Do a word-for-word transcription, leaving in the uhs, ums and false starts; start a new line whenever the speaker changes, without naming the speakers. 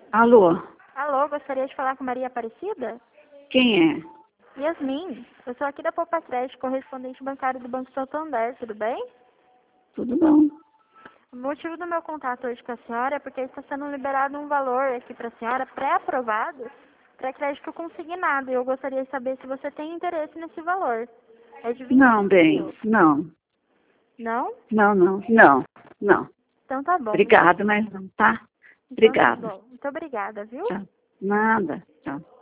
Alô,
Alô, gostaria de falar com Maria Aparecida?
quem é?
Yasmin, eu sou aqui da Poupa Crédito, correspondente bancário do Banco Santander, tudo bem?
Tudo bom?
O motivo do meu contato hoje com a senhora é porque está sendo liberado um valor aqui para a senhora pré-aprovado para crédito consignado e eu gostaria de saber se você tem interesse nesse valor. É de vinte e
Não,
cinco
bem,
mil.
não,
Não?
não, não, não, não.
Então tá bom.
Obrigada, mas não, tá?
Então tá
Obrigada.
bom. Muito obrigada, viu?
Tchau. Nada, tchau.